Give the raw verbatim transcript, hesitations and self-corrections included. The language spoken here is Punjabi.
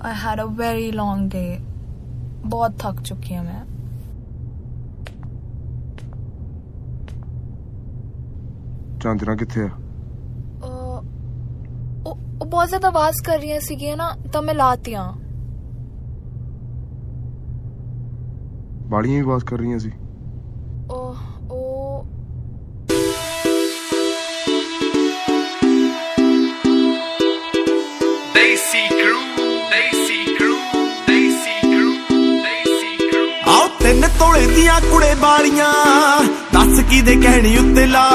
I had a very long day. बहुत थक चुकी हूँ मैं. चांदना किथे है? ਉਹ ਬਹੁਤ ਜ਼ਿਆਦਾ ਆਵਾਜ਼ ਕਰ ਰਹੀਆਂ ਸੀਗੀਆਂ ਨਾ ਤਾਂ ਮੈਂ ਲਾਤੀਆਂ. ਬਾਲੀਆਂ ਵੀ ਆਵਾਜ਼ ਕਰ ਰਹੀਆਂ ਸੀ. ਉਹ ਉਹ ਦੇਸੀ ਕਰੂ ਦੇਸੀ ਕਰੂ ਦੇਸੀ ਕਰੂ ਦੇਸੀ ਕਰੂ ਆਓ ਤਿੰਨ ਤੋਲੇ ਦੀਆਂ ਕੁੜੇ ਬਾਲੀਆਂ ਦੱਸ ਕੀ ਦੇ ਕਹਿਣੀ ਉੱਤੇ ਲਾ